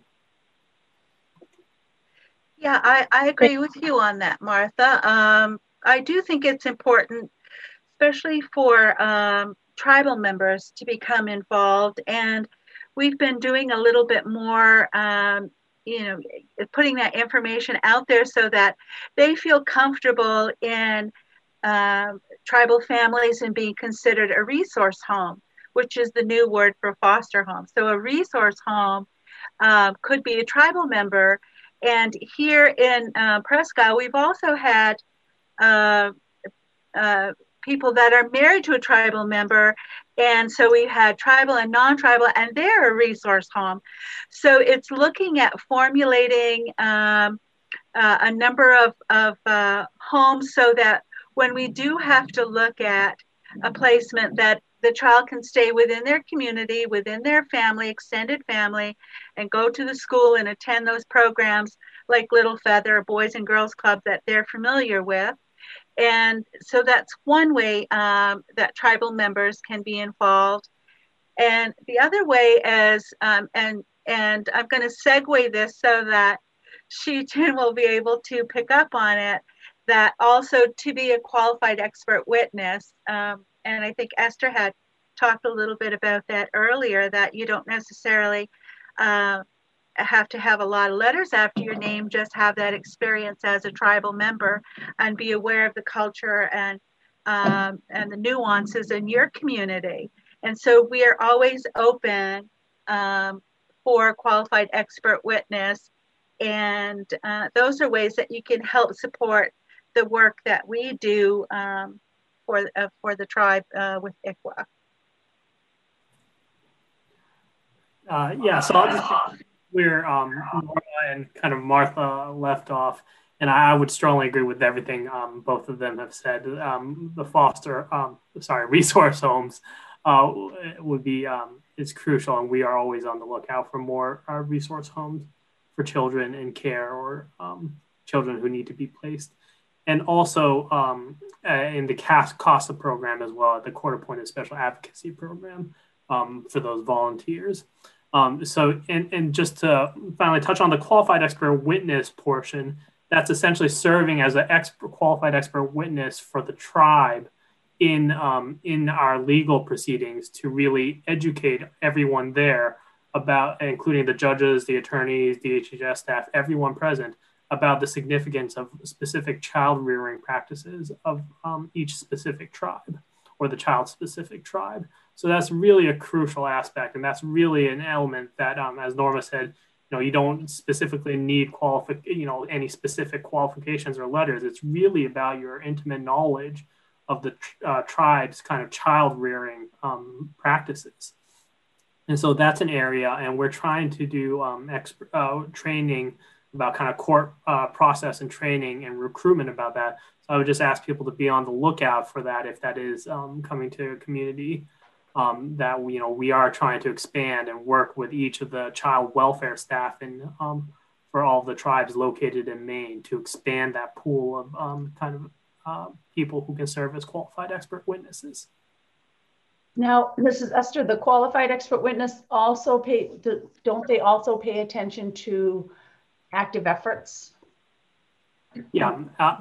Yeah, I, I agree with you on that, Martha. Um, I do think it's important, especially for um, tribal members, to become involved. And we've been doing a little bit more, um, you know, putting that information out there so that they feel comfortable in um, tribal families and being considered a resource home, which is the new word for foster home. So a resource home uh, could be a tribal member. And here in uh, Prescott, we've also had uh, uh, people that are married to a tribal member. And so we had tribal and non-tribal, and they're a resource home. So it's looking at formulating um, uh, a number of, of uh, homes so that when we do have to look at a placement, that the child can stay within their community, within their family, extended family, and go to the school and attend those programs like Little Feather, Boys and Girls Club that they're familiar with. And so that's one way um, that tribal members can be involved. And the other way is, um, and, and I'm going to segue this so that Shi-Chin will be able to pick up on it, that also to be a qualified expert witness. Um, and I think Esther had talked a little bit about that earlier, that you don't necessarily uh, have to have a lot of letters after your name, just have that experience as a tribal member and be aware of the culture and um, and the nuances in your community. And so we are always open um, for a qualified expert witness. And uh, those are ways that you can help support the work that we do um, for, uh, for the tribe uh, with I C W A. Uh, yeah, so I'll just, where um, Norma and kind of Martha left off, and I, I would strongly agree with everything um, both of them have said. Um, the foster, um, sorry, resource homes uh, would be um, is crucial, and we are always on the lookout for more uh, resource homes for children in care or um, children who need to be placed. And also um, uh, in the CASA program as well, the Court Appointed Special Advocacy Program um, for those volunteers. Um, so, and, and just to finally touch on the qualified expert witness portion, that's essentially serving as an expert, qualified expert witness for the tribe in, um, in our legal proceedings to really educate everyone there about, including the judges, the attorneys, the H H S staff, everyone present, about the significance of specific child rearing practices of um, each specific tribe or the child specific tribe. So that's really a crucial aspect. And that's really an element that, um, as Norma said, you know, you don't specifically need qualifi- you know, any specific qualifications or letters. It's really about your intimate knowledge of the uh, tribe's kind of child rearing um, practices. And so that's an area, and we're trying to do um, exp- uh, training about kind of court uh, process and training and recruitment about that. So I would just ask people to be on the lookout for that if that is um, coming to a community. Um, that we, you know, we are trying to expand and work with each of the child welfare staff and um, for all the tribes located in Maine to expand that pool of um, kind of uh, people who can serve as qualified expert witnesses. Now, this is Esther. The qualified expert witness also pay. Don't they also pay attention to active efforts? Yeah. Uh,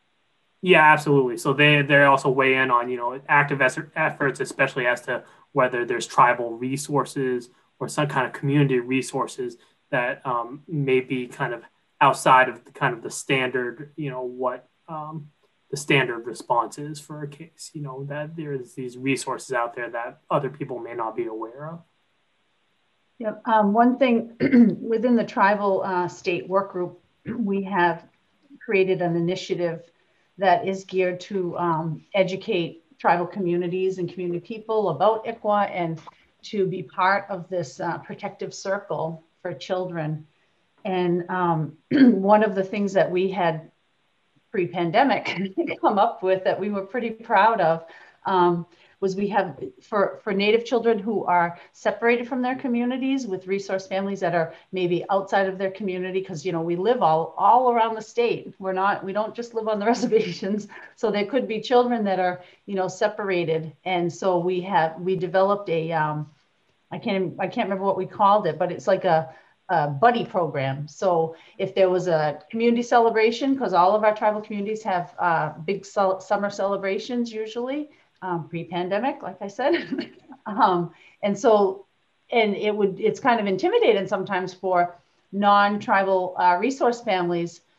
Yeah, absolutely. So they they also weigh in on, you know, active efforts, especially as to whether there's tribal resources or some kind of community resources that um, may be kind of outside of the kind of the standard, you know, what um, the standard response is for a case, you know, that there's these resources out there that other people may not be aware of. Yeah. Um, one thing within the tribal uh, state work group, we have created an initiative that is geared to um, educate tribal communities and community people about I C W A and to be part of this uh, protective circle for children. And um, one of the things that we had pre-pandemic come up with that we were pretty proud of um, was we have for, for Native children who are separated from their communities with resource families that are maybe outside of their community, because, you know, we live all, all around the state. We're not, we don't just live on the reservations. So there could be children that are, you know, separated. And so we have, we developed a, um, I can't, I can't remember what we called it, but it's like a, a buddy program. So if there was a community celebration, because all of our tribal communities have uh, big summer celebrations usually, Um, pre-pandemic, like I said. um, and so, and it would, it's kind of intimidating sometimes for non-tribal uh, resource families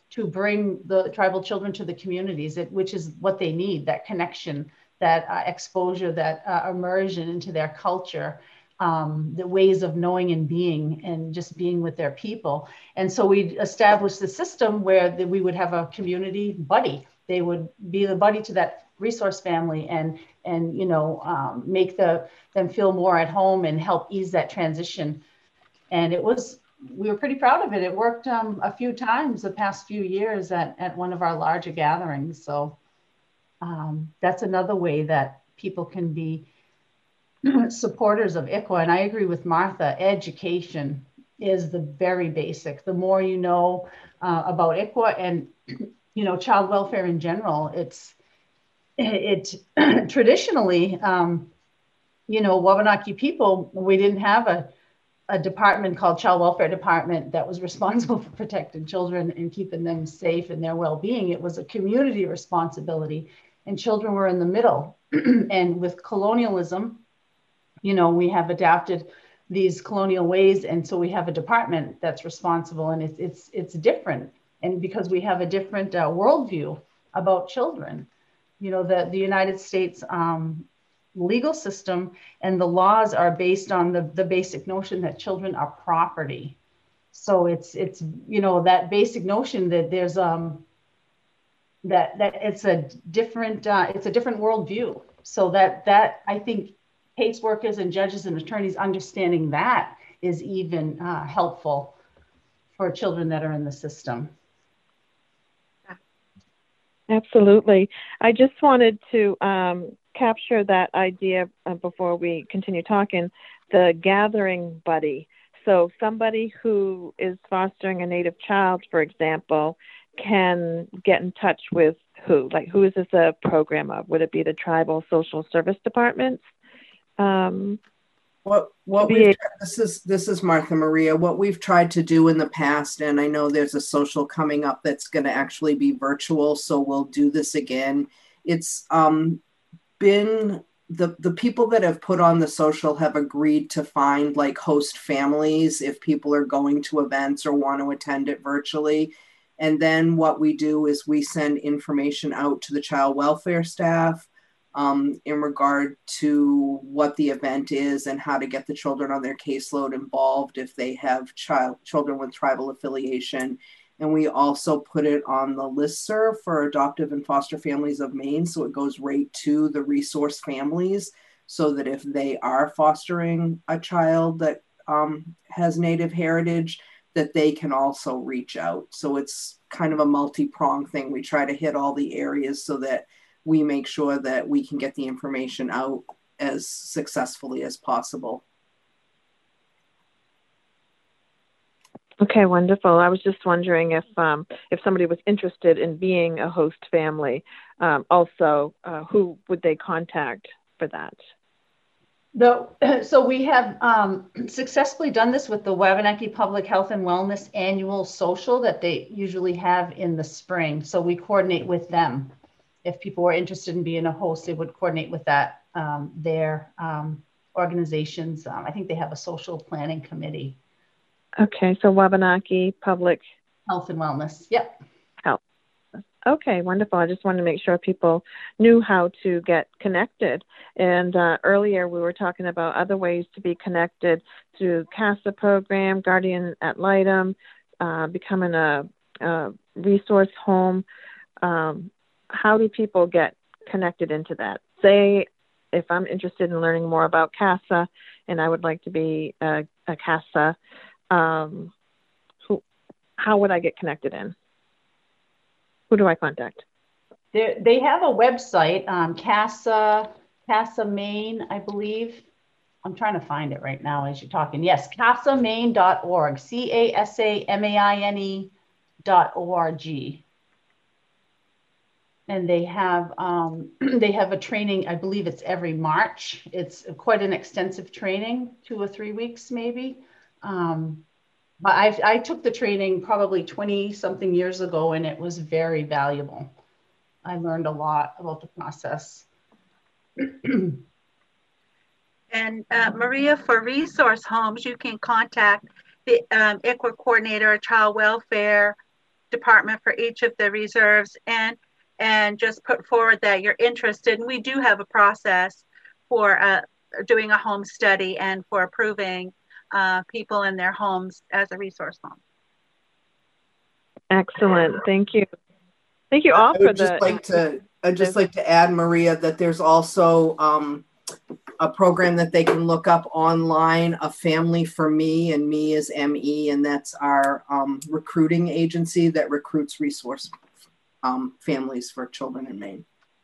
to bring the tribal children to the communities, it, which is what they need, that connection, that uh, exposure, that uh, immersion into their culture, um, the ways of knowing and being, and just being with their people. And so we established the system where the, we would have a community buddy. They would be the buddy to that resource family, and, and you know, um, make the, them feel more at home and help ease that transition. And it was, we were pretty proud of it. It worked um, a few times the past few years at, at one of our larger gatherings. So um, that's another way that people can be supporters of I C W A. And I agree with Martha, education is the very basic. The more you know uh, about I C W A and, you know, child welfare in general, it's, it, it traditionally, um, you know, Wabanaki people, we didn't have a a department called Child Welfare Department that was responsible for protecting children and keeping them safe and their well-being. It was a community responsibility, and children were in the middle. And with colonialism, you know, we have adapted these colonial ways, and so we have a department that's responsible, and it's it's it's different. And because we have a different uh, worldview about children, you know, the the United States um, legal system and the laws are based on the, the basic notion that children are property. So it's, it's, you know, that basic notion that there's, um, that, that it's a different, uh, it's a different worldview. So that, that I think caseworkers and judges and attorneys understanding that is even uh, helpful for children that are in the system. Absolutely. I just wanted to um, capture that idea uh, before we continue talking, the gathering buddy. So somebody who is fostering a Native child, for example, can get in touch with who? Like, who is this a program of? Would it be the tribal social service departments? Um, What what be we've a- tried, this is this is Martha Maria. What we've tried to do in the past, and I know there's a social coming up that's going to actually be virtual, so we'll do this again. It's um, been the the people that have put on the social have agreed to find like host families if people are going to events or want to attend it virtually. And then what we do is we send information out to the child welfare staff um, in regard to what the event is and how to get the children on their caseload involved if they have child children with tribal affiliation. And we also put it on the listserv for adoptive and foster families of Maine. So it goes right to the resource families so that if they are fostering a child that um, has Native heritage, that they can also reach out. So it's kind of a multi-pronged thing. We try to hit all the areas so that we make sure that we can get the information out as successfully as possible. Okay, wonderful. I was just wondering if um, if somebody was interested in being a host family, um, also, uh, who would they contact for that? The, so we have um, successfully done this with the Wabanaki Public Health and Wellness annual social that they usually have in the spring. So we coordinate with them. If people were interested in being a host, they would coordinate with that, um, their um, organizations. Um, I think they have a social planning committee. Okay, so Wabanaki Public Health and Wellness, yep. Health. Okay, wonderful. I just wanted to make sure people knew how to get connected. And uh, earlier we were talking about other ways to be connected through CASA program, Guardian Ad Litem, uh, becoming a, a resource home. Um, how do people get connected into that? Say, if I'm interested in learning more about CASA and I would like to be a, a CASA, um, who, how would I get connected in? Who do I contact? They're, they have a website, um, CASA, CASA Maine, I believe. I'm trying to find it right now as you're talking. Yes, casa maine dot org, C A S A M A I N E dot O R G. And they have um, they have a training, I believe it's every March. It's quite an extensive training, two or three weeks maybe. Um, but I, I took the training probably twenty something years ago, and it was very valuable. I learned a lot about the process. And uh, Maria, for resource homes, you can contact the um, I C W A coordinator, child welfare, department for each of the reserves, and and just put forward that you're interested. And we do have a process for uh, doing a home study and for approving uh, people in their homes as a resource home. Excellent. Thank you. Thank you all I for would just the. like to, I'd just like to add, Maria, that there's also um, a program that they can look up online, A Family for Me, and Me is M E, and that's our um, recruiting agency that recruits resource um, families for children in Maine.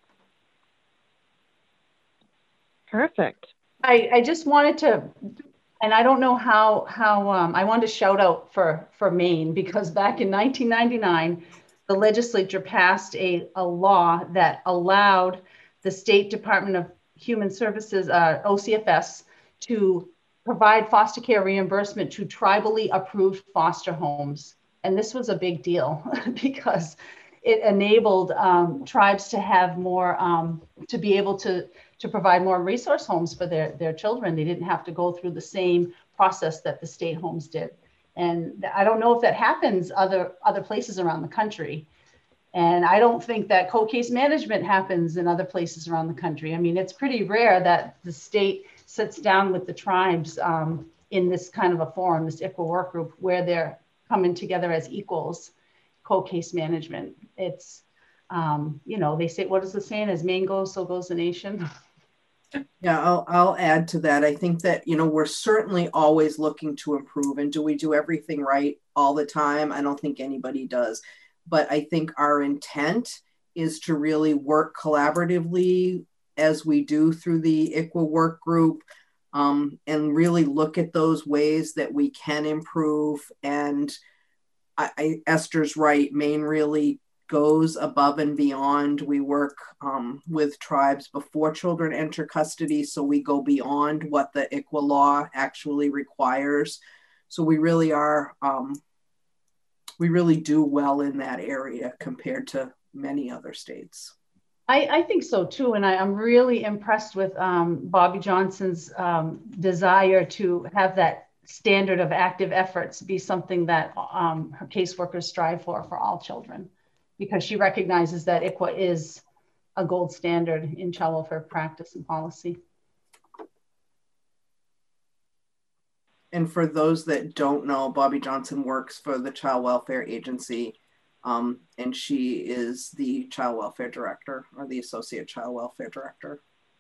Perfect. I, I just wanted to, and I don't know how, how um, I wanted to shout out for, for Maine, because back in nineteen ninety-nine, the legislature passed a, a law that allowed the State Department of Human Services, uh, O C F S, to provide foster care reimbursement to tribally approved foster homes. And this was a big deal because it enabled um, tribes to have more, um, to be able to, to provide more resource homes for their, their children. They didn't have to go through the same process that the state homes did. And I don't know if that happens other, other places around the country. And I don't think that cold case management happens in other places around the country. I mean, it's pretty rare that the state sits down with the tribes um, in this kind of a forum, this I C W A work group, where they're coming together as equals, cold case management. It's, um, you know, they say, what is the saying? As Maine goes, so goes the nation. Yeah, I'll, I'll add to that. I think that, you know, we're certainly always looking to improve. And do we do everything right all the time? I don't think anybody does. But I think our intent is to really work collaboratively as we do through the I C W A work group, um, and really look at those ways that we can improve. And I, I, Esther's right, Maine really goes above and beyond. We work um, with tribes before children enter custody, so we go beyond what the I C W A law actually requires. So we really are, um, we really do well in that area compared to many other states. I, I think so too, and I, I'm really impressed with um, Bobby Johnson's um, desire to have that standard of active efforts be something that um, her caseworkers strive for for all children, because she recognizes that I C W A is a gold standard in child welfare practice and policy. And for those that don't know, Bobby Johnson works for the Child Welfare Agency, um, and she is the Child Welfare Director, or the Associate Child Welfare Director.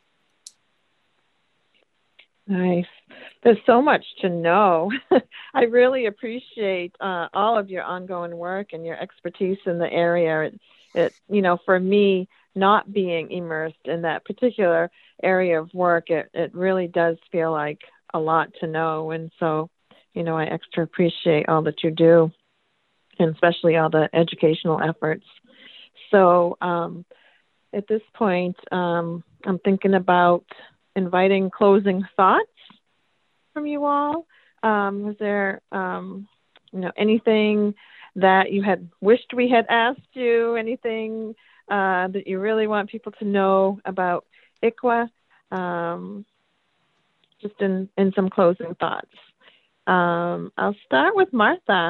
Nice. There's so much to know. I really appreciate uh, all of your ongoing work and your expertise in the area. It, it, you know, for me, not being immersed in that particular area of work, it, it really does feel like a lot to know. And so, you know, I extra appreciate all that you do, and especially all the educational efforts. So um, at this point, um, I'm thinking about inviting closing thoughts from you all. Um, was there, um, you know, anything that you had wished we had asked you, anything uh, that you really want people to know about I C W A? Um, just in, in some closing thoughts. Um, I'll start with Martha.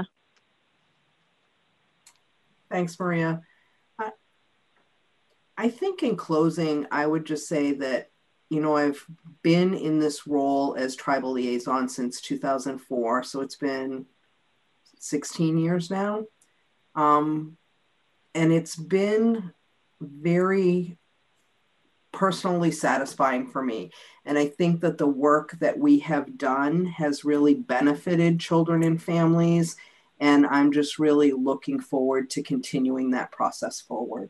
Thanks, Maria. I, I think in closing, I would just say that, you know, I've been in this role as tribal liaison since two thousand four, so it's been sixteen years now. Um, and it's been very personally satisfying for me. And I think that the work that we have done has really benefited children and families. And I'm just really looking forward to continuing that process forward.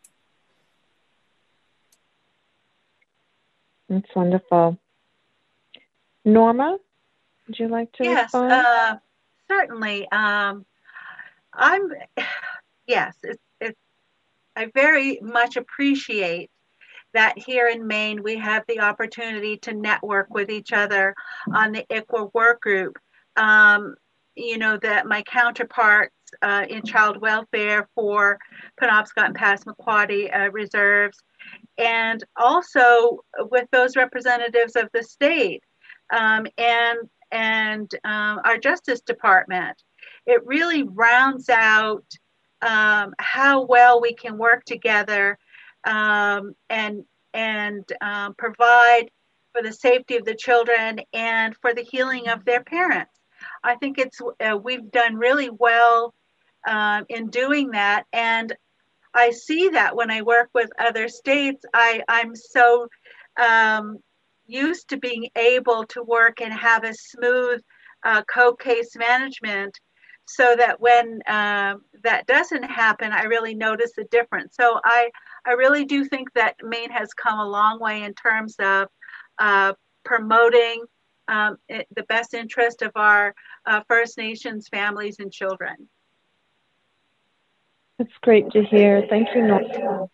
That's wonderful. Norma, would you like to yes, respond? Uh, certainly. Um, I'm, yes, it's, it's, I very much appreciate that here in Maine, we have the opportunity to network with each other on the I C W A work group. Um, you know, that my counterparts uh, in child welfare for Penobscot and Passamaquoddy uh, reserves, and also with those representatives of the state um, and, and um, our Justice Department. It really rounds out um, how well we can work together um, and and um, provide for the safety of the children and for the healing of their parents. I think it's uh, we've done really well uh, in doing that, and I see that when I work with other states. I I'm so um, used to being able to work and have a smooth uh, co-case management, so that when uh, that doesn't happen, I really notice the difference. So I, I really do think that Maine has come a long way in terms of uh, promoting um, it, the best interest of our uh, First Nations families and children. That's great to hear. Thank you, Norma.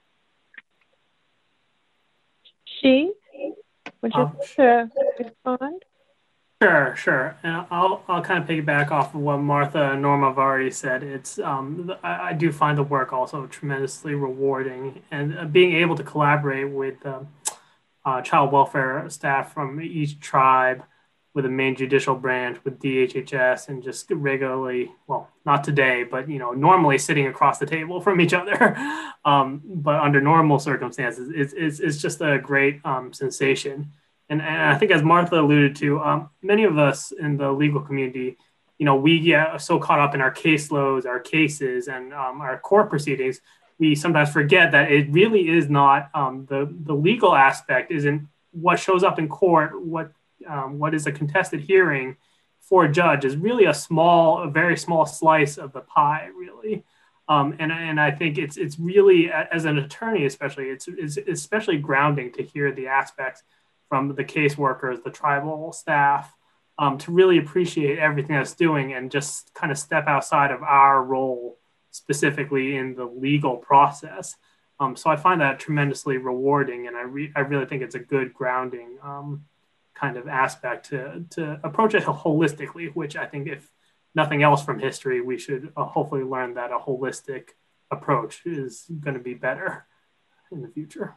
She, would you Um, like to respond? Sure, sure. And I'll I'll kind of piggyback off of what Martha and Norma have already said. It's um I, I do find the work also tremendously rewarding, and uh, being able to collaborate with uh, uh, child welfare staff from each tribe, with the Maine judicial branch, with D H H S, and just regularly, well, not today, but you know, normally sitting across the table from each other, um, but under normal circumstances, it's it's, it's just a great um, sensation. And, and I think, as Martha alluded to, um, many of us in the legal community, you know, we get so caught up in our caseloads, our cases, and um, our court proceedings, we sometimes forget that it really is not um, the the legal aspect isn't what shows up in court. What um, what is a contested hearing for a judge is really a small, a very small slice of the pie, really. Um, and and I think it's it's really, as an attorney, especially, it's, it's especially grounding to hear the aspects from the caseworkers, the tribal staff, um, to really appreciate everything that's doing and just kind of step outside of our role specifically in the legal process. Um, so I find that tremendously rewarding, and I, re- I really think it's a good grounding um, kind of aspect to, to approach it holistically, which I think, if nothing else from history, we should uh, hopefully learn that a holistic approach is going to be better in the future.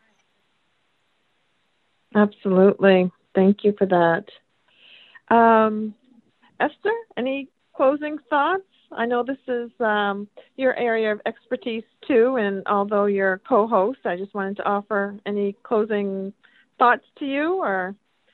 Absolutely. Thank you for that. Um, Esther, any closing thoughts? I know this is um, your area of expertise too, and although you're co-host, I just wanted to offer any closing thoughts to you. Or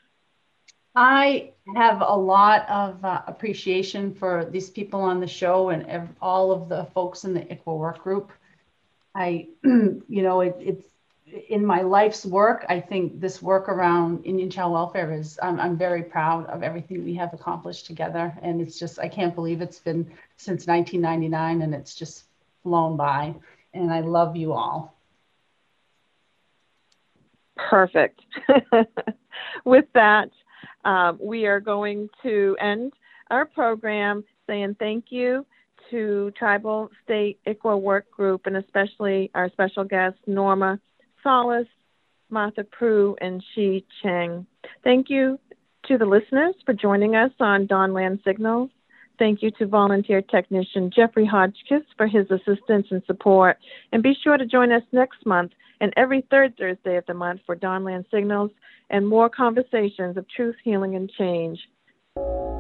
I have a lot of uh, appreciation for these people on the show and ev- all of the folks in the I C W A work group. I, you know, it, it's in my life's work. I think this work around Indian child welfare is, I'm, I'm very proud of everything we have accomplished together. And it's just, I can't believe it's been since nineteen ninety-nine and it's just flown by. And I love you all. perfect. With that, um, we are going to end our program saying thank you to Tribal State I C W A Work Group, and especially our special guests, Norma Solis, Martha Prue, and Shi Cheng. Thank you to the listeners for joining us on Dawnland Signals. Thank you to volunteer technician Jeffrey Hodgkiss for his assistance and support. And be sure to join us next month and every third Thursday of the month for Dawnland Signals and more conversations of truth, healing, and change.